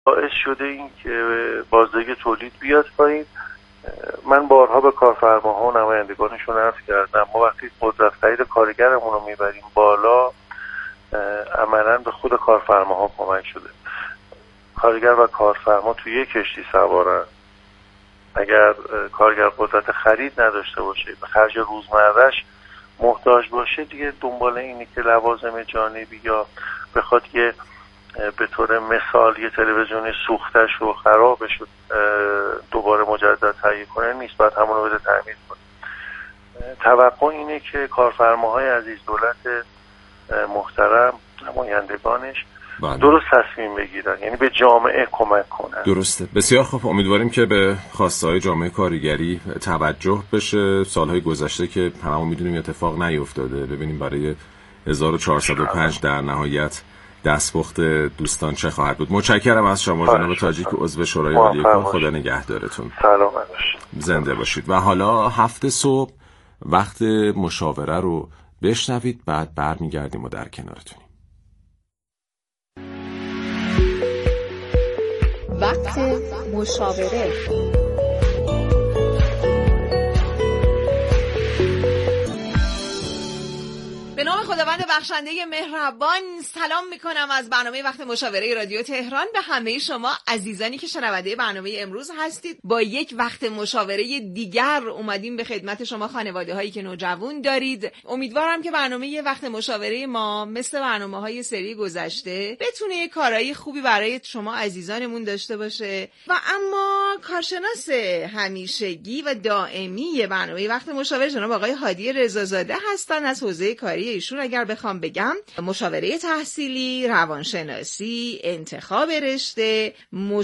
باعث شده این که بازدهی تولید بیاد پایین. من بارها به کارفرماها و نمایندگانشون عرض کردم، ما وقتی قدرت خرید کارگرمون رو میبریم بالا، عملاً به خود کارفرماها کمک شده. کارگر و کارفرما توی یک کشتی سوارن. اگر کارگر قدرت خرید نداشته باشه، به خرج روزمره‌اش محتاج باشه، دیگه دنبال اینی که لوازم جانبی یا بخواد یه به طور مثال یه تلویزیون سوختش و خرابش رو دوباره مجدد تهیه کنه نیست، باید همونو بده تعمیر کنه. توقع اینه که کارفرماهای عزیز، دولت محترم، نمایندگانش درست تصمیم بگیرن، یعنی به جامعه کمک کنن. درسته. بسیار خوب، امیدواریم که به خواسته‌های جامعه کارگری توجه بشه. سالهای گذشته که هممون میدونیم اتفاق نیفتاده، ببینیم برای 1405 در نهایت دستپخت دوستان چه خواهد بود. متشکرم از شما جناب تاجیک، عضو شورای عالی کار. خدا نگهدارتون. سلامت باشید. زنده باشید. و حالا 7 صبح وقت مشاوره رو بشنوید، بعد برمیگردیم و در کنارتونیم. وقت مشاوره. به نام خداوند بخشنده مهربان سلام میکنم از برنامه وقت مشاوره رادیو تهران به همه شما عزیزانی که شنونده برنامه امروز هستید. با یک وقت مشاوره دیگر اومدیم به خدمت شما خانواده هایی که نوجوان دارید. امیدوارم که برنامه وقت مشاوره ما مثل برنامه های سری گذشته بتونه کارهای خوبی برای شما عزیزانمون داشته باشه. و اما کارشناس همیشگی و دائمی برنامه وقت مشاوره جناب آقای هادی رضازاده هستن. از حوزه کاری ایشون اگر بخوام بگم، مشاوره تحصیلی، روانشناسی، انتخاب رشته،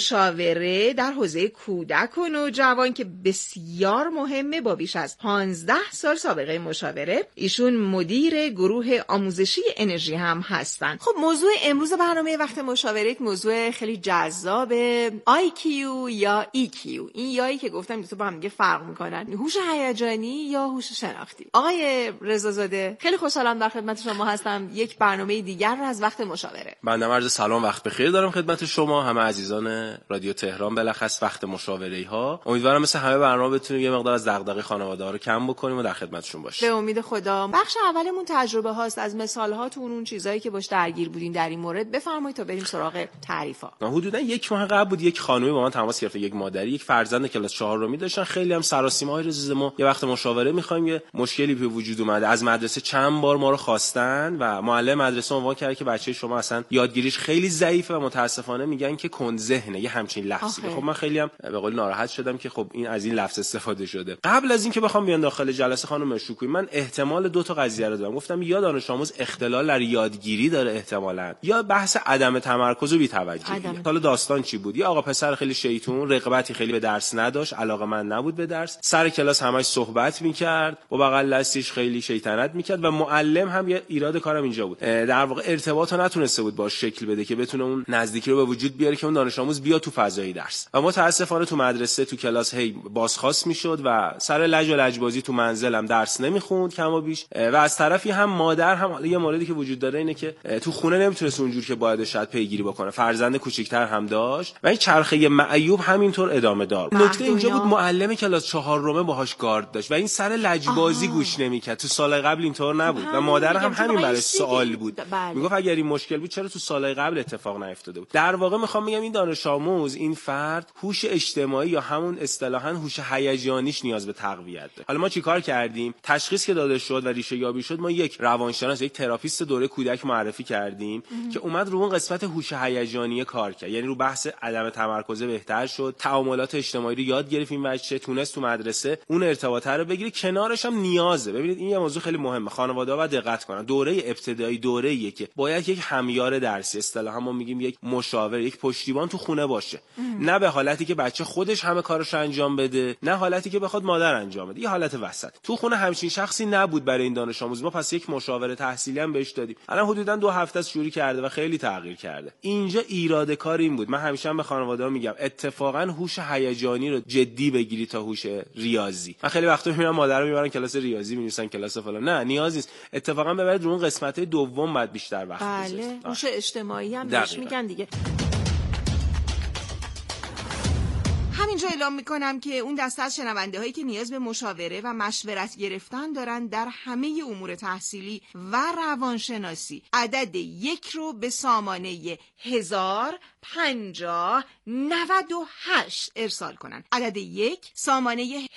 مشاوره در حوزه کودک و نوجوان که بسیار مهمه، با بیش از 15 سال سابقه مشاوره. ایشون مدیر گروه آموزشی انرژی هم هستن. خب موضوع امروز برنامه وقت مشاوره یک موضوع خیلی جذاب، IQ یا EQ. این یایی که گفتم دو تا با هم دیگه فرق میکنن، هوش هیجانی یا هوش شناختی. آقای رضازاده خیلی خوشحالم در خدمت شما هستم. یک برنامه دیگر از وقت مشاوره. بنده عرض سلام، وقت بخیر دارم خدمت شما همه عزیزان رادیو تهران، بالاخص وقت مشاوره‌ای ها. امیدوارم مثل همه برنامه بتونیم یه مقدار از دغدغه خانواده‌ها رو کم بکنیم و در خدمتشون باشیم. به امید خدا. بخش اولمون تجربه هاست، از مثال هاتون، اون چیزایی که باش درگیر بودین در این مورد بفرمایید تا بریم سراغ تعریفا. حدودا یک ماه قبل بود یک خانومی با من تماس گرفت، یک مادری، یک فرزند کلاس 4 داشتن. خیلی هم سراسیمه‌های رزز ما یه وقت مشاوره می‌خوایم، یه مشکلی به وجود اومده. از مدرسه چند بار ما رو خواستن و معلم مدرسه عنوان کرده که بچه شما اصلا یادگیریش خیلی ضعیفه و متاسفانه میگن که کند ذهنه، یه همچین لفظی. خب من خیلی هم به قول ناراحت شدم که خب این از این لفظ استفاده شده. قبل از اینکه بخوام بیان داخل جلسه خانم شکوی، من احتمال 2 تا قضیه رو دادم. گفتم یا دانش آموز اختلال در یادگیری داره احتمالاً، یا بحث عدم تمرکز و بی‌توجهی. حالا داستان چی بود؟ یه آقا پسر خیلی شیطون، رغبتی خیلی به درس نداشت، علاقه‌مند نبود به درس، سر کلاس همش صحبت می‌کرد، با بغل دستش خیلی شیطنت می‌کرد و معلم هم یه ایراد کارم اینجا بود، در واقع ارتباط رو نتونسته بود باش شکل بده که بتونه اون نزدیکی رو به وجود بیاره که اون دانش آموز بیا تو فضای درس. و متاسفانه تو مدرسه تو کلاس هی بازخواست میشد و سر لج و لجبازی تو منزلم درس نمیخوند کم و بیش. و از طرفی هم مادر هم یه موردی که وجود داره اینه که تو خونه نمیتونست اونجور که باید شاید پیگیری بکنه، فرزند کوچیک‌تر هم داشت و این چرخه معیوب همینطور ادامه دار. نکته اینجا بود معلم کلاس 4 باهاش گارد داشت و این سر لجبازی گوش نمیکرد. تو سال قبل اینطور نبود و مادر هم همین برای سوال بود. میگفت اگر این مشکل بود چرا تو سالهای قبل اتفاق نیفتاده بود. در واقع میخوام بگم این دانش آموز، این فرد هوش اجتماعی یا همون اصطلاحاً هوش هیجانیش نیاز به تقویت داره. حالا ما چیکار کردیم؟ تشخیص که داده شد و ریشه یابی شد، ما یک روانشناس، یک تراپیست دوره کودک معرفی کردیم که اومد رو اون قسمت هوش هیجانی کار کرد، یعنی رو بحث عدم تمرکز بهتر شد، تعاملات اجتماعی رو یاد گرفت، این بچه تونست تو مدرسه اون ارتباط رو بگیره، کنارش هم نیازه. ببینید این یه موضوع خیلی مهمه، خانواده‌ها باید دقت کنن. دوره ابتدایی دوره‌ایه که باید یک همیار درسی، اصطلاحا ما میگیم یک مشاور، یک پشتیبان تو خونه باشه. نه به حالتی که بچه خودش همه کارش انجام بده، نه حالتی که بخواد مادر انجام بده، یه حالت وسط. تو خونه همچین شخصی نبود برای این دانش آموز. ما پس یک مشاور تحصیلی هم بهش دادیم. الان حدوداً 2 هفته است شروع کرده و خیلی تغییر کرده. اینجا ایراد کار این بود، من همیشه هم به خانواده‌ها میگم اتفاقاً هوش هیجانی رو جدی بگیری تا هوش ریاضی. من خیلی وقتا میبینم مادرها میبرن کلاس ریاضی می‌نویسن کلاس فلان، نه نیاز نیست. اتفاقاً ببرید رو اون قسمت‌های دوم بعد بیشتر وقت بذارید. بله، هوش اجتماعی هم بهش میگن دیگه. همینجا اعلام میکنم که اون دسته از شنونده هایی که نیاز به مشاوره و مشورت گرفتن دارن در همه امور تحصیلی و روانشناسی عدد 1 رو به سامانه 105098 ارسال کنن. عدد 1 سامانه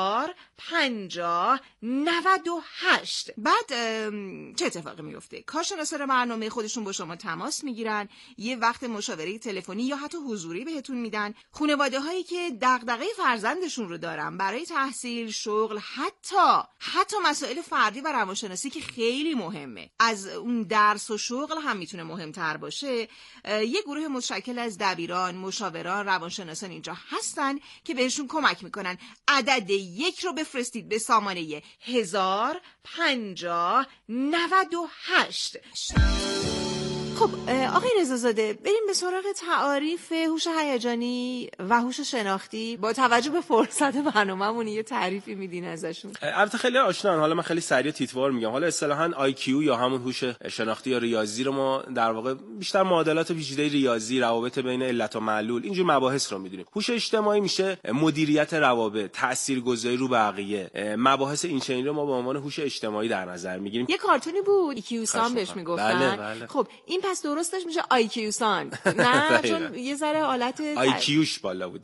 105098. بعد چه اتفاقی میفته؟ کارشناسان برنامه خودشون با شما تماس میگیرن، یه وقت مشاوره تلفنی یا حتی حضوری بهتون میدن. خانواده هایی که دغدغه فرزندشون رو دارن برای تحصیل، شغل، حتی مسائل فردی و روانشناسی که خیلی مهمه، از اون درس و شغل هم میتونه مهمتر باشه، یه گروه متشکل از دبیران، مشاوران، روانشناسان اینجا هستن که بهشون کمک میکنن. عدد 1 رو بفرستید به سامانه 105098. خب آقای رضازاده، بریم به سراغ تعاریف هوش هیجانی و هوش شناختی. با توجه به فرصت برنامه‌مون یه تعریفی میدین ازشون؟ البته خیلی آشنان، حالا من خیلی سریع تیتوار میگم. حالا اصطلاحاً IQ یا همون هوش شناختی یا ریاضی رو ما در واقع بیشتر معادلات پیچیده ریاضی، روابط بین علت و معلول، اینجور مباحث رو میدونیم. هوش اجتماعی میشه مدیریت روابط، تاثیرگذاری رو بقیه، مباحث این چنینی رو ما به عنوان هوش اجتماعی در نظر میگیریم. یه کارتونی بود IQ سان بهش میگفتن. بله. خب این پس درستش میشه IQ سان. نه چون یه ذره حالت IQش بالا بود.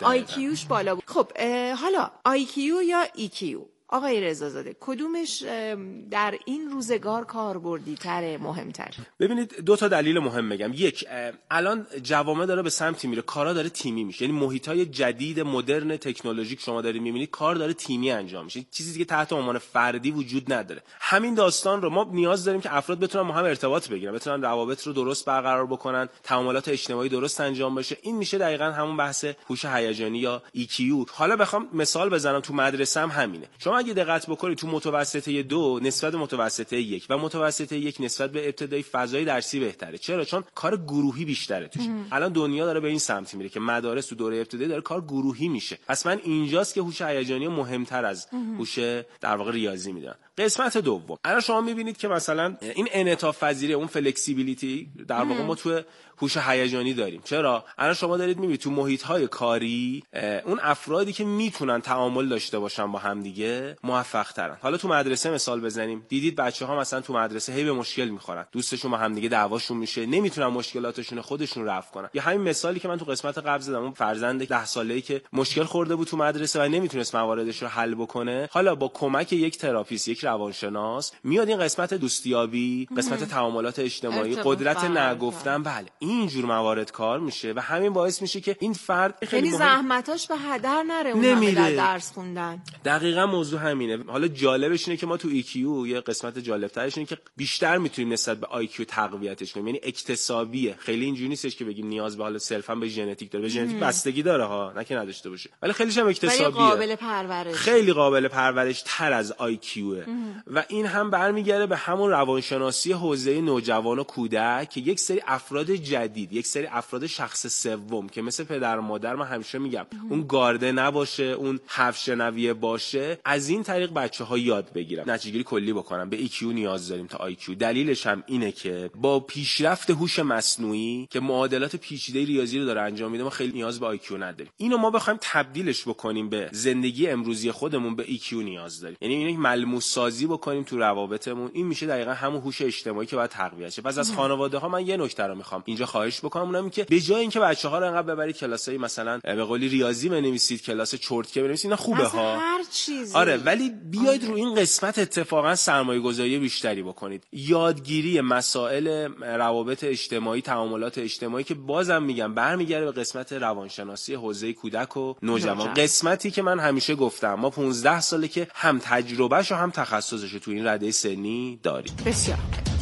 خب حالا IQ یا EQ، آقای رضازاده کدومش در این روزگار کاربردی تره، مهمتر؟ ببینید دو تا دلیل مهم میگم. یک، الان جوامع داره به سمتی میره، کارا داره تیمی میشه، یعنی محیطای جدید مدرن تکنولوژیک شما دارید میبینید کار داره تیمی انجام میشه، چیزی که تحت عنوان فردی وجود نداره. همین داستان رو ما نیاز داریم که افراد بتونن با هم ارتباط بگیرن، بتونن روابط رو درست برقرار بکنن، تعاملات اجتماعی درست انجام بشه. این میشه دقیقاً همون بحث هوش هیجانی یا EQ. حالا بخوام مثال بزنم، تو مدرسه هم همینه. شما اگه دقت بکنید تو متوسطه 2 نسبت به متوسطه 1 و متوسطه 1 نسبت به ابتدایی فضای درسی بهتره. چرا؟ چون کار گروهی بیشتره توش. الان دنیا داره به این سمت میره که مدارس تو دوره ابتدایی داره کار گروهی میشه. پس من اینجاست که هوش هیجانی مهمتر از هوش در واقع ریاضی میدونم. قسمت دوم، الان شما میبینید که مثلا این انعطاف پذیری، اون فلکسیبیلیتی در واقع ما تو هوش هیجانی داریم. چرا؟ الان شما دارید میبینید تو محیط‌های کاری اون افرادی که میتونن تعامل داشته باشن با همدیگه موفق ترن. حالا تو مدرسه مثال بزنیم، دیدید بچه‌ها مثلا تو مدرسه هی به مشکل میخورن، دوستشون با همدیگه دعواشون میشه، نمیتونن مشکلاتشون خودشون رفع کنن. یا همین مثالی که من تو قسمت قبل زدم، اون فرزند 10 ساله‌ای که مشکل خورده بود تو مدرسه و نمیتونست مواردش رو حل بکنه، حالا با کمک یک تراپیست، یک روانشناس میاد این قسمت دوستیابی، قسمت تعاملات اجتماعی، قدرت نگفتن، بله اینجور موارد کار میشه و همین باعث میشه که این فرد خیلی زحمتاش به هدر نره اون درس خوندن. دقیقاً موضوع همینه. حالا جالبش اینه که ما تو EQ یه قسمت جالب ترش اینه که بیشتر میتونیم نسبت به IQ تقویتش کنیم، یعنی اکتسابیه. خیلی اینجوری نیستش که بگیم نیاز به حالا صرفا به ژنتیک داره، به ژنتیک بستگی داره ها، نه که نداشته باشه، ولی خیلیش هم اکتسابیه، خیلی قابل پرورش تر از IQ و این هم برمیگره به همون روانشناسی حوزه نوجوان و کودک که یک سری افراد جدید، یک سری افراد شخص سوم که مثل پدر و مادر، من همیشه میگم اون گارده نباشه، اون حرف شنویه باشه، از این طریق بچه‌ها یاد بگیرن، نتیجه‌گیری کلی بکنن. به EQ نیاز داریم تا IQ. دلیلش هم اینه که با پیشرفت هوش مصنوعی که معادلات پیچیده ریاضی رو داره انجام میده، ما خیلی نیاز به IQ نداریم. اینو ما بخوایم تبدیلش بکنیم به زندگی امروزی خودمون، به EQ نیاز داریم. یعنی اینو ملموس سازی بکنیم تو روابطمون. این میشه دقیقاً همون هوش اجتماعی که باید تقویت شه. پس از خانواده‌ها من یه نکته رو میخوام اینجا خواهش بکنم، اونم که به جای اینکه بچه‌ها رو انقدر ببرید کلاسای مثلا به قولی ریاضی بنویسید، کلاس چرتکه بنویسید، اینا خوبه ها، هر چیزی، آره، ولی بیاید رو این قسمت اتفاقا سرمایه‌گذاری بیشتری بکنید. یادگیری مسائل روابط اجتماعی، تعاملات اجتماعی که بازم میگم برمیگره به قسمت روانشناسی حوزه کودک و نوجوان. قسمتی که من همیشه گفتم ما 15 ساله که هم تجربهش و هم تخصصش تو این رده سنی داریم. بسیار.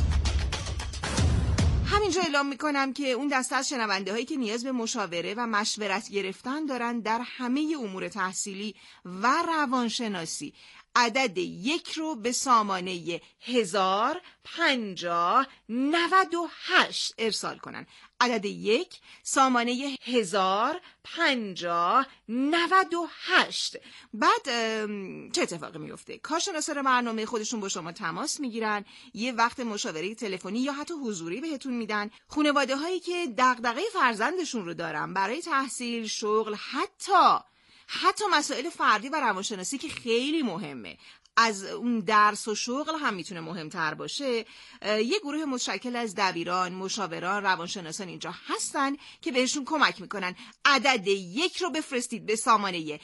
همینجا اعلام میکنم که اون دسته از شنونده هایی که نیاز به مشاوره و مشورت گرفتن دارن در همه امور تحصیلی و روانشناسی عدد 1 رو به سامانه 105098 ارسال کنن. عدد 1 سامانه 105098. بعد چه اتفاقی میفته؟ کارشناسان برنامه خودشون با شما تماس میگیرن، یه وقت مشاوره تلفنی یا حتی حضوری بهتون میدن. خانواده هایی که دغدغه فرزندشون رو دارن برای تحصیل، شغل، حتی مسائل فردی و روانشناسی که خیلی مهمه، از اون درس و شغل هم میتونه مهمتر باشه. یه گروه متشکل از دبیران، مشاوران، روانشناسان اینجا هستن که بهشون کمک میکنن. عدد 1 رو بفرستید به سامانه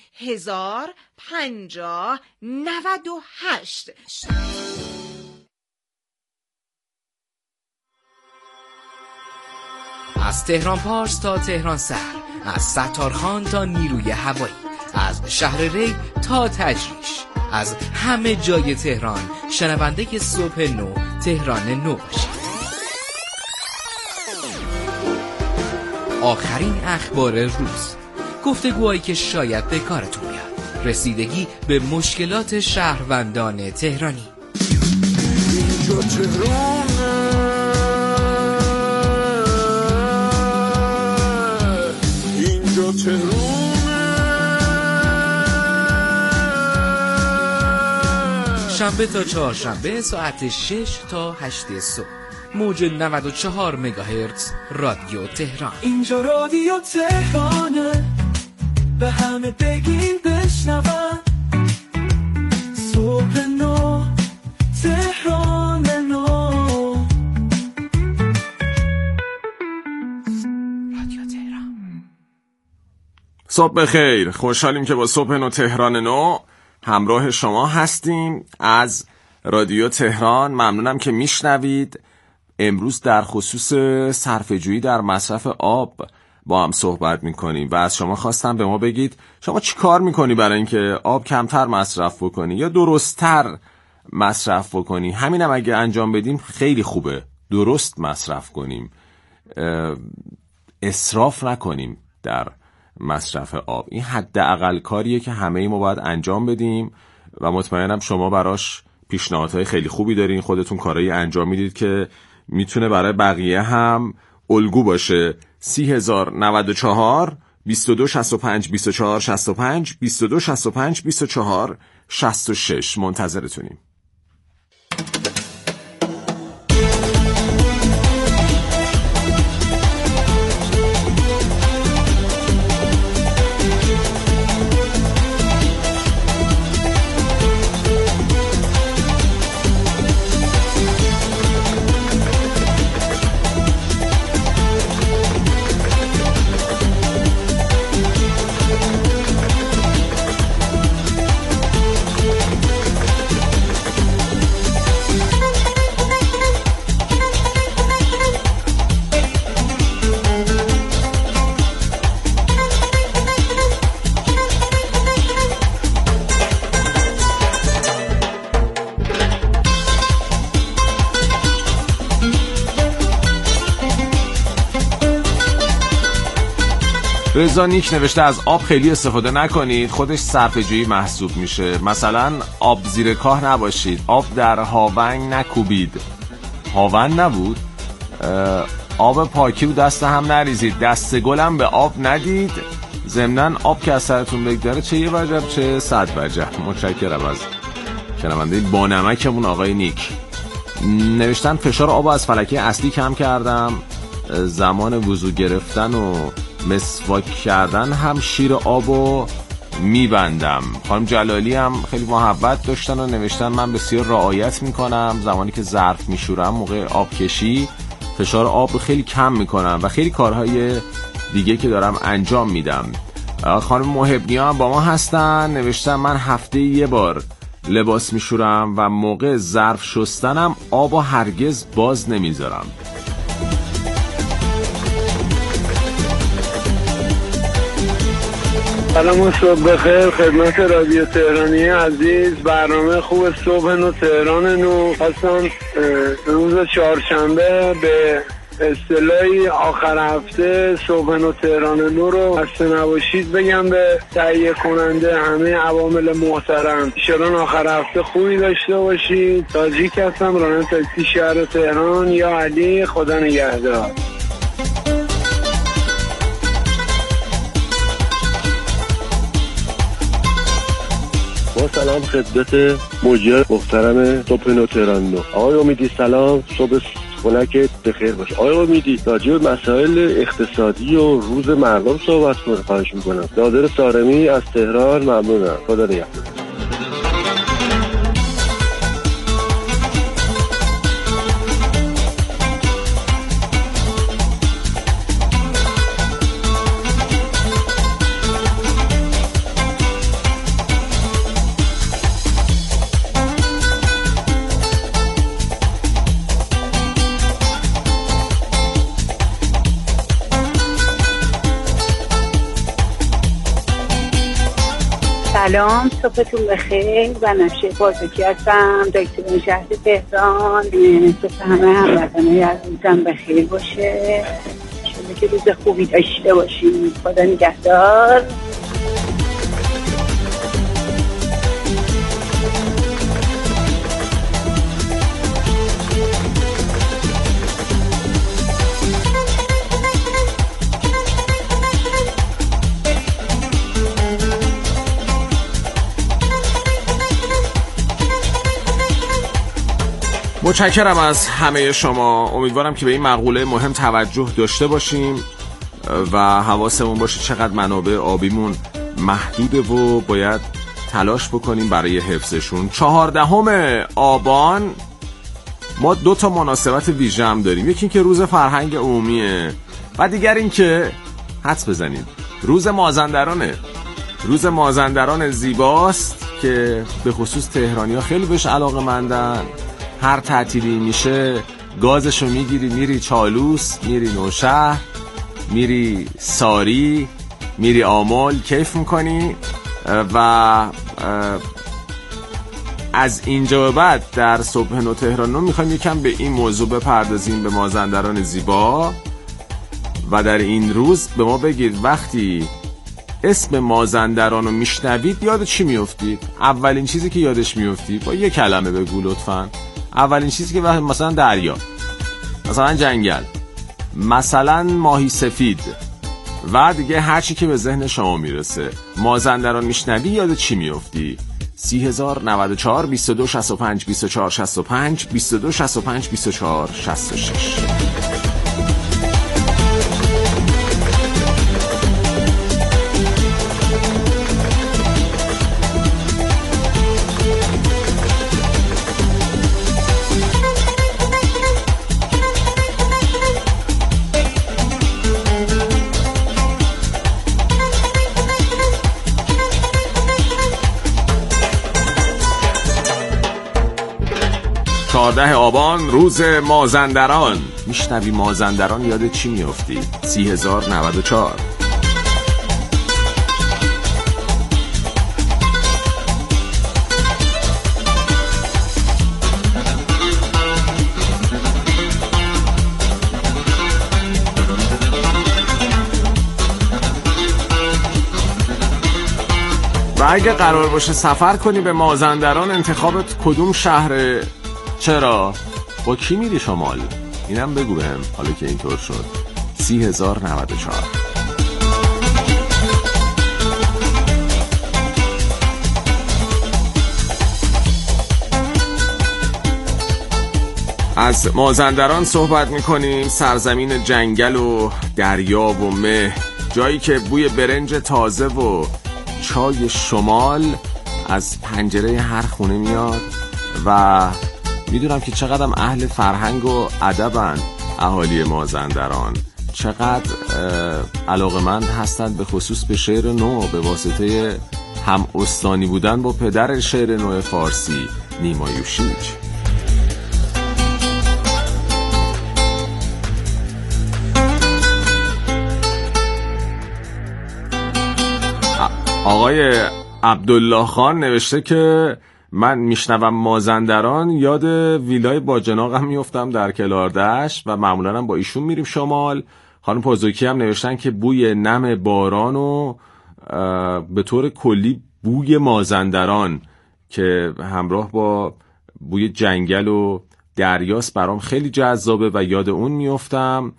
105098. از تهران پارس تا تهران سر، از ستارخان تا نیروی هوایی، از شهر ری تا تجریش، از همه جای تهران شنونده صبح نو تهران نو باشید. آخرین اخبار روز، گفتگوهایی که شاید به کارتون بیاد، رسیدگی به مشکلات شهروندان تهرانی. اینجا تهرانه، اینجا تهرانه. شنبه تا چهارشنبه ساعت 6 تا 8 صبح، موج 94 مگاهرتز رادیو تهران. اینجا رادیو تهرانه، به همه بگین بشنون. صبح نو تهران نو، رادیو تهران. صبح بخیر، خوشحالیم که با صبح نو تهران نو همراه شما هستیم از رادیو تهران. ممنونم که میشنوید. امروز در خصوص صرفه‌جویی در مصرف آب با هم صحبت میکنیم و از شما خواستم به ما بگید شما چی کار میکنی برای اینکه آب کمتر مصرف بکنی یا درست‌تر مصرف بکنی. همینم اگه انجام بدیم خیلی خوبه، درست مصرف کنیم، اسراف نکنیم در مصرف آب. این حداقل کاریه که همه ما باید انجام بدیم و مطمئنم شما براش پیشنهادهای خیلی خوبی دارین، خودتون کارایی انجام میدید که میتونه برای بقیه هم الگو باشه. 30,094 2265 2465 2265 2466 منتظرتونیم. رضا نیک نوشته از آب خیلی استفاده نکنید، خودش صرفه‌جویی محسوب میشه. مثلا آب زیر کاه نباشید، آب در هاونگ نکوبید. هاون نبود؟ آب پاکی و دست هم نریزید، دست گلم به آب ندید. ضمناً آب که از سرتون بگذره چه یه وجب چه 100 وجب. متشکرم از شنونده با نمکمون آقای نیک. نوشتن فشار آب از فلکه اصلی کم کردم، زمان وضو گرفتن و مسواک کردن هم شیر آبو میبندم. خانم جلالی هم خیلی محبت داشتن و نوشتن من بسیار رعایت میکنم، زمانی که ظرف میشورم موقع آب کشی فشار آب رو خیلی کم میکنم و خیلی کارهای دیگه که دارم انجام میدم. خانم محبنیا هم با ما هستن، نوشتن من هفته یه بار لباس میشورم و موقع ظرف شستنم آبو هرگز باز نمیذارم. سلام و صبح بخیر خدمت رادیو تهرانی عزیز. برنامه خوب صبح نو تهران نو هستم. روز چهارشنبه به اصطلاحی آخر هفته صبح نو تهران نو رو خسته نباشید بگم به تهیه کننده همه عوامل محترم. ایشالله آخر هفته خوبی داشته باشید. تاجیک هستم، راننده تاکسی شهر تهران. یا علی، خدا نگهدار. با سلام خدمت مجری محترم صبح نو تهران نو. آقای امیدی سلام، صبح خونکت بخیر باشه. آقای امیدی راجع به مسائل اقتصادی و روز مردم صحبت کنید خواهش میکنم. نادر سارمی از تهران ممنونم. خدا نگهدار. سلام، صبحتون بخیر. و نشه بازرگی هستم، دکتر شهر تهران. صبح همه هموطنای عزیزم بخیر باشه. انشالله که روز خوبی داشته باشیم. خدا نگهدار. متشکرم از همه شما. امیدوارم که به این مقوله مهم توجه داشته باشیم و حواسمون باشه چقدر منابع آبیمون محدوده و باید تلاش بکنیم برای حفظشون. 14 آبان ما 2 مناسبت ویژه هم داریم. یکی این که روز فرهنگ عمومیه و دیگر این که حدس بزنید روز مازندرانه. روز مازندران زیباست که به خصوص تهرانی‌ها خیلی بهش علاقه‌مندن. هر تعطیلی میشه گازشو میگیری میری چالوس، میری نوشهر، میری ساری، میری آمل، کیف میکنی. و از اینجا به بعد در صبح نو تهران نو میخوایم یکم به این موضوع بپردازیم، به مازندران زیبا. و در این روز به ما بگید وقتی اسم مازندران رو میشنوید یاد چی میافتید؟ اولین چیزی که یادش میافتید با یه کلمه بگو لطفاً. اولین چیزی که مثلا دریا، مثلا جنگل، مثلا ماهی سفید و دیگه هر چی که به ذهن شما میرسه. مازندران میشنوی یاد چی میافتی؟ 3094 22 65 24 65 22 65 24 66. 14 آبان روز مازندران. میشنوی مازندران یاد چی میافتی؟ 3094. و اگه قرار باشه سفر کنی به مازندران انتخابت کدوم شهر؟ چرا؟ با کی میری شمال؟ اینم بگو بهم حالا که اینطور شد. 3094. از مازندران صحبت میکنیم، سرزمین جنگل و دریا و مه، جایی که بوی برنج تازه و چای شمال از پنجره هر خونه میاد. و میدونم که چقدرم اهل فرهنگ و ادبن اهالی مازندران، چقدر علاقه‌مند هستند به خصوص به شعر نو به واسطه هم استانی بودن با پدر شعر نو فارسی نیما یوشیج. آقای عبدالله خان نوشته که من میشنوم مازندران یاد ویلای باجناقم میفتم در کلاردشت و معمولا هم با ایشون میریم شمال. خانم پازوکی هم نوشتن که بوی نم باران و به طور کلی بوی مازندران که همراه با بوی جنگل و دریاست برام خیلی جذابه و یاد اون میفتم.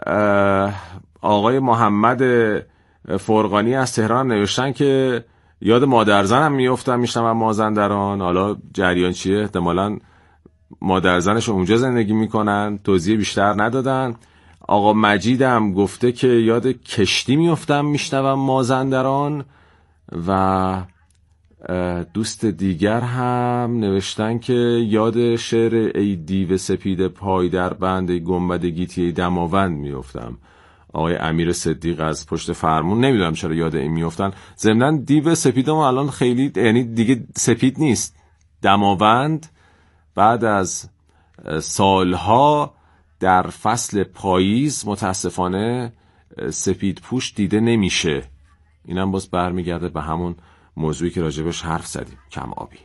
آقای محمد فرقانی از تهران نوشتن که یاد مادرزنم میفتم میشنم مازندران. حالا جریان چیه؟ احتمالاً مادر زنش اونجا زندگی میکنن، توضیح بیشتر ندادن. آقا مجیدم گفته که یاد کشتی میفتم میشنوم مازندران، و دوست دیگر هم نوشتن که یاد شعر ای دیو سپید پای در بند گنبد گیتی دماوند میفتم. آقای امیر صدیق از پشت فرمون، نمیدونم چرا یاد این میفتن. ضمناً دیو سپید ما الان خیلی، یعنی دیگه سپید نیست، دماوند بعد از سالها در فصل پاییز متاسفانه سپید پوش دیده نمیشه. اینم باز برمیگرده به همون موضوعی که راجبش حرف زدیم، کم آبی.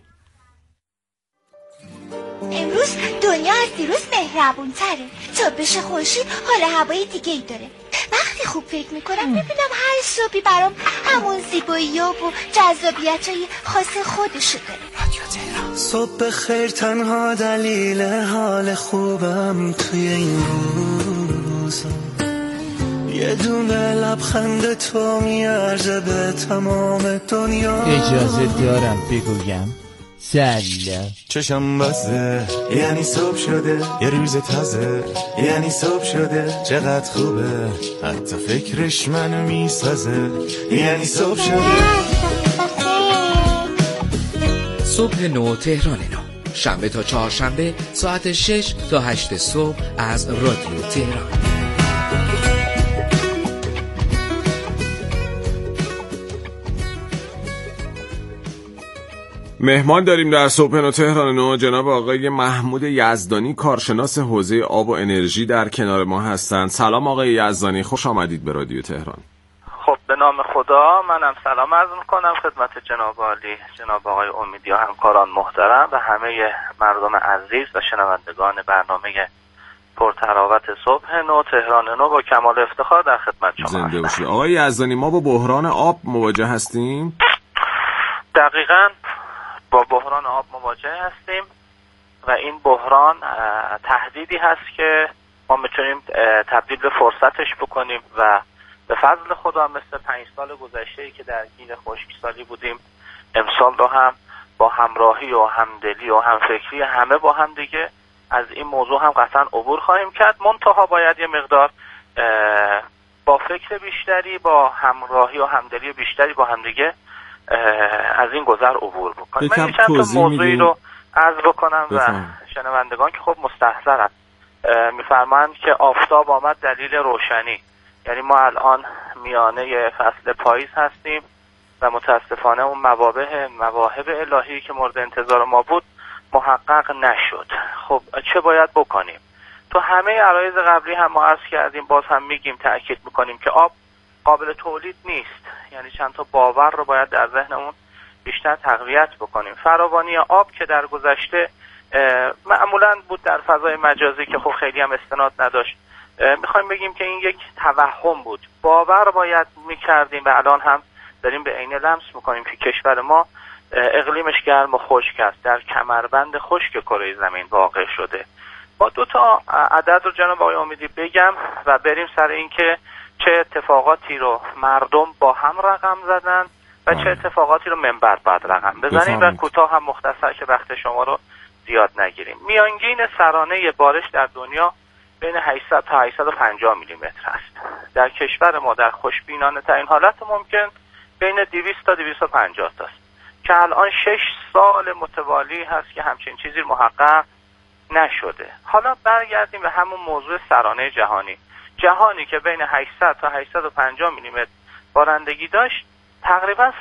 امروز دنیا از دیروز مهربون تره، تا بشه خورشید حال هوای دیگه ای داره. وقتی خوب فکر میکنم میبینم هر صبحی برام همون زیبایی و جذابیت های خاص خودشو داره. رادیو تهران. صبح خیر تنها دلیل حال خوبم توی این روز، یه دونه لبخند تو میارزه به تمام دنیا. اجازه دارم بگویم سلام. چشم بسته یعنی صبح شده، یه روز تازه یعنی صبح شده. چقدر خوبه حتی فکرش منو میسازه، یعنی صبح شده. صبح نو تهران نو، شنبه تا چهارشنبه ساعت 6 تا 8 صبح از رادیو تهران. مهمان داریم در صبح نو تهران نو، جناب آقای محمود یزدانی، کارشناس حوزه آب و انرژی در کنار ما هستند. سلام آقای یزدانی، خوش آمدید به رادیو تهران. خب به نام خدا، منم سلام عرض میکنم خدمت جناب عالی، جناب آقای امیدی و همکاران محترم و همه مردم عزیز و شنوندگان برنامه پرتراوت صبح نو تهران نو. با کمال افتخار در خدمت شما زنده باشید. آقای یزدانی، ما با بحران آب مواجه هستیم. دقیقاً با بحران آب مواجه هستیم و این بحران تهدیدی هست که ما میتونیم تبدیل به فرصتش بکنیم و به فضل خدا مثل 5 سال گذشته‌ای که درگیر خشکسالی بودیم، امسال رو هم با همراهی و همدلی و همفکری همه با هم دیگه از این موضوع هم قطعا عبور خواهیم کرد. منتها باید یه مقدار با فکر بیشتری، با همراهی و همدلی بیشتری با هم دیگه از این گذر عبور بکنیم. من چند تا موضوعی رو عرض بکنم و شنوندگان که خب مستحضرن میفرمایند که آفتاب آمد دلیل روشنی. یعنی ما الان میانه فصل پاییز هستیم و متاسفانه اون مواهب الهی که مورد انتظار ما بود محقق نشد. خب چه باید بکنیم؟ تو همه عرایض قبلی هم ما عرض کردیم، باز هم میگیم، تأکید میکنیم که آب قابل تولید نیست. یعنی چند تا باور رو باید در ذهنمون بیشتر تقویت بکنیم. فراوانی آب که در گذشته معمولاً بود در فضای مجازی که خب خیلی هم استناد نداشت، میخوایم بگیم که این یک توهم بود، باور باید میکردیم و الان هم داریم به عینه لمس میکنیم که کشور ما اقلیمش گرم و خشک است، در کمربند خشک کره زمین واقع شده. با 2 تا عدد رو جناب آقای امیدی بگم و بریم سر این که چه اتفاقاتی رو مردم با هم رقم زدن و چه اتفاقاتی رو منبر بعد رقم بزنیم و کوتاه هم مختصر که وقت شما رو زیاد نگیریم. میانگین سرانه بارش در دنیا بین 800 تا 850 میلیمتر است. در کشور ما در خوشبینانه ترین حالت ممکن بین 200 تا 250 است که الان 6 سال متوالی هست که همچین چیزی محقق نشده. حالا برگردیم به همون موضوع سرانه جهانی که بین 800 تا 850 میلیمتر بارندگی داشت، تقریبا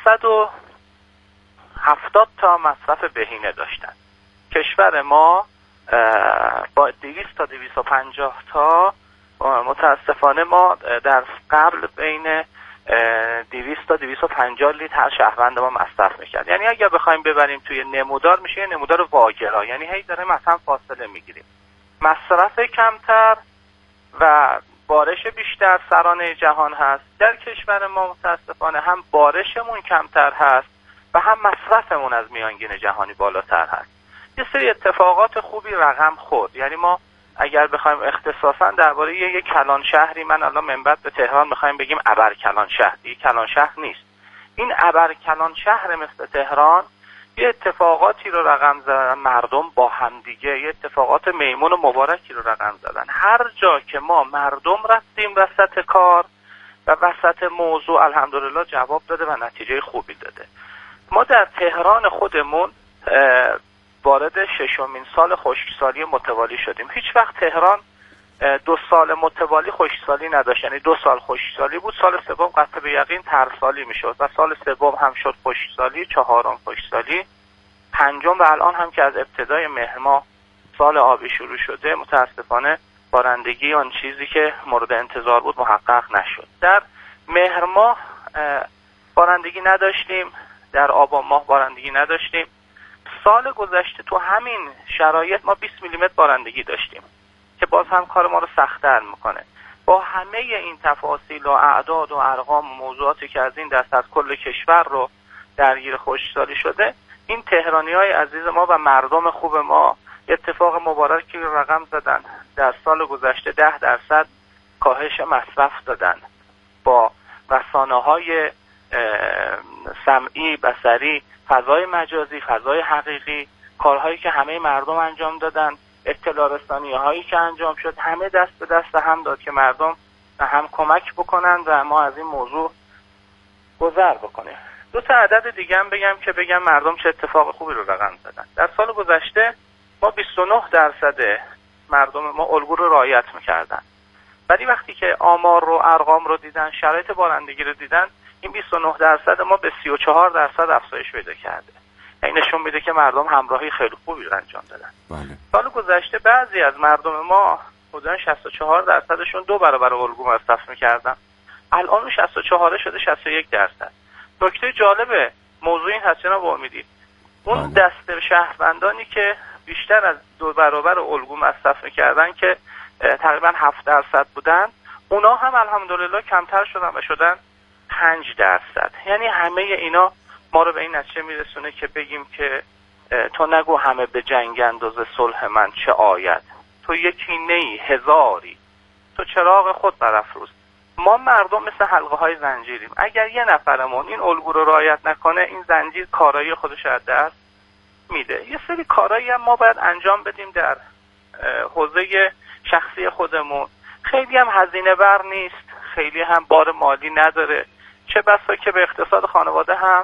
170 تا مصرف بهینه داشتن. کشور ما با 200 تا 250 تا متاسفانه ما در قبل بین 200 تا 250 لیتر هر شهروند ما مصرف میکرد. یعنی اگر بخوایم ببریم توی نمودار میشه یه نمودار واگرا، یعنی هی داره مثلا فاصله میگیریم. مصرف کمتر و بارش بیشتر سرانه جهان هست. در کشور ما متاسفانه هم بارشمون کمتر هست و هم مصرفمون از میانگین جهانی بالاتر هست. یه سری اتفاقات خوبی رقم خورد. یعنی ما اگر بخوایم اختصاصا درباره یک کلان شهری، من الان منبت به تهران میخوایم بگیم ابر کلان شهر، یک کلان شهر نیست. این ابر کلان شهر مثل تهران یه اتفاقاتی رو رقم زدن مردم با همدیگه، یه اتفاقات میمون و مبارکی رو رقم زدن. هر جا که ما مردم رفتیم وسط کار و وسط موضوع الحمدلله جواب داده و نتیجه خوبی داده. ما در تهران خودمون وارد 6مین سال خشکسالی متوالی شدیم. هیچ وقت تهران 2 سال متوالی خشکسالی نداشت، یعنی 2 سال خشکسالی بود، سال سوم قطع به یقین ترسالی میشد و سال سوم هم شد خشکسالی، 4م خشکسالی، 5م و الان هم که از ابتدای مهر ماه سال آبی شروع شده متاسفانه بارندگی آن چیزی که مورد انتظار بود محقق نشد. در مهر ماه بارندگی نداشتیم، در آبان ماه بارندگی نداشتیم. سال گذشته تو همین شرایط ما 20 میلیمتر بارندگی داشتیم که باز هم کار ما رو سخت‌تر میکنه. با همه این تفاصیل و اعداد و ارقام و موضوعاتی که از این دست از کل کشور رو درگیر خشکسالی شده، این تهرانی‌های عزیز ما و مردم خوب ما اتفاق مبارکی رو رقم زدن. در سال گذشته 10% کاهش مصرف دادن با رسانه‌های سمعی، بصری، فضای مجازی، فضای حقیقی، کارهایی که همه مردم انجام دادن، اطلاع رسانی‌هایی که انجام شد، همه دست به دست هم داد که مردم هم کمک بکنن و ما از این موضوع گذر بکنیم. 2 تا عدد دیگه هم بگم مردم چه اتفاق خوبی رو رقم زدن. در سال گذشته ما 29% مردم ما الگو رو رعایت می‌کردن. ولی وقتی که آمار رو ارقام رو دیدن، شرایط بارندگی رو دیدن، این 29% ما به 34% افزایش پیدا کرده. این نشون میده که مردم همراهی خیلی خوبی رو انجام دادن. بله. سال گذشته بعضی از مردم ما حدود 64%شون 2 برابر الگو مصرف می‌کردن. الان 64 شده 61%. نکته جالب موضوع این هست جناب امیدی، اون دسته شهروندانی که بیشتر از 2 برابر الگو مصرف می‌کردن که تقریبا 7% بودن، اونا هم الحمدلله کمتر شدن و شدن 5%. یعنی همه اینا ما رو به این نتیجه میرسونه که بگیم که تو نگو همه به جنگند و ز صلح من چه آید، تو یکی نی هزاری، تو چراغ خود برافروز. ما مردم مثل حلقه های زنجیریم. اگر یه نفرمون این الگو رو رعایت نکنه، این زنجیر کارایی خودش از دست میده. یه سری کارایی هم ما باید انجام بدیم در حوزه شخصی خودمون. خیلی هم هزینه بر نیست، خیلی هم بار مالی نداره، چه بسا که به اقتصاد خانواده هم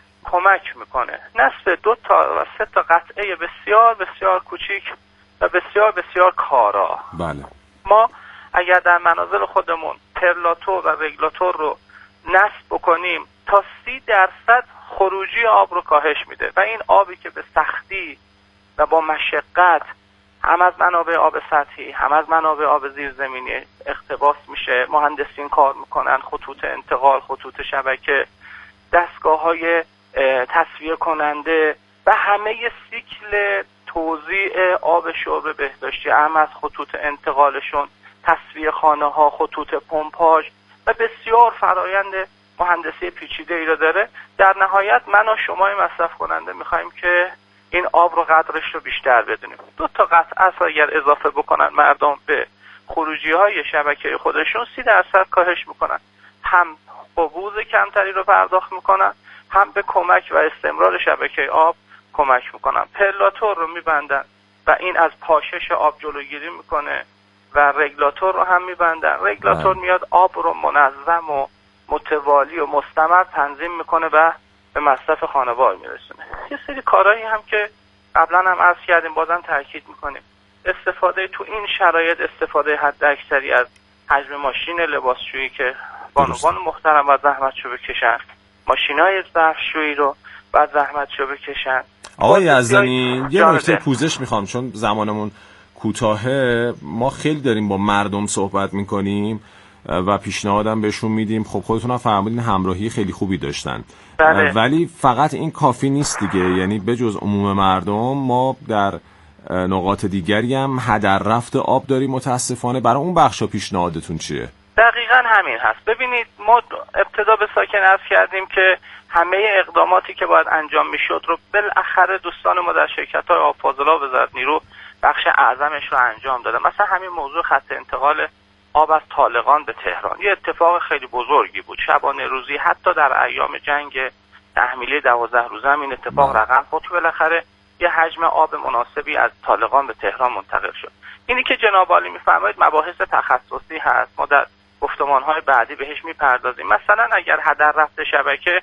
کمک میکنه. نصف 2 تا و 3 تا قطعه بسیار بسیار کوچیک و بسیار بسیار کارا. بله. ما اگر در منازل خودمون پرلاتور و رگلاتور رو نصب بکنیم، تا 30% خروجی آب رو کاهش میده و این آبی که به سختی و با مشقت هم از منابع آب سطحی هم از منابع آب زیرزمینی اقتباس میشه، مهندسین کار میکنن، خطوط انتقال، خطوط شبکه، دستگاه‌های تصفیه کننده و همه سیکل توزیع آب شرب بهداشتی، هم از خطوط انتقالشون، تصفیه خانه‌ها، خطوط پمپاژ و بسیار فرایند مهندسی پیچیده ای رو داره. در نهایت من و شمای مصرف کننده میخوایم که این آب رو قدرش رو بیشتر بدونیم. 2 تا قطعه اگر اضافه بکنن مردم به خروجی‌های شبکه خودشون، 30% کاهش میکنن. هم قبوز کمتری رو پرداخت میکنن، هم به کمک و استمرار شبکه آب کمک میکنن. پرلاتور رو میبندن و این از پاشش آب جلوگیری میکنه و رگلاتور رو هم میبندن. رگلاتور میاد آب رو منظم و متوالی و مستمر تنظیم میکنه و به مصرف خانوار میرسونه. یه سری کارهایی هم که قبلا هم عرض کردیم بازم تاکید میکنیم، استفاده تو این شرایط، استفاده حد اکثری از حجم ماشین لباسشویی که بانوان محترم و زحمتشو بکشن، ماشینای ظرفشویی رو بعد زحمتشو بکشن. آقای یزدانی یه نکته پوزش میخوام، چون زمانمون کوتاهه، ما خیلی داریم با مردم صحبت میکنیم و پیشنهادم بهشون میدیم. خب خودتون هم فرمودین همراهی خیلی خوبی داشتن. بله. ولی فقط این کافی نیست دیگه، یعنی بجز عموم مردم ما در نقاط دیگری هم هدر رفت آب داریم متاسفانه. برای اون بخشا پیشنهادتون چیه؟ دقیقاً همین هست. ببینید ما ابتدا به ساکن عرض کردیم که همه اقداماتی که باید انجام میشد رو بالاخره دوستان ما در شرکت‌های آب فاضلاب وزارت نیرو بخش اعظمش رو انجام دادن. مثلا همین موضوع خط انتقال آب از طالقان به تهران یه اتفاق خیلی بزرگی بود. شبانه روزی حتی در ایام جنگ تحمیلی 12 روزه هم این اتفاق رقم خورد. بالاخره یه حجم آب مناسبی از طالقان به تهران منتقل شد. اینی که جناب عالی میفرمایید مباحث تخصصی هست، ما در گفتمان‌های بعدی بهش میپردازیم. مثلا اگر هدر رفت شبکه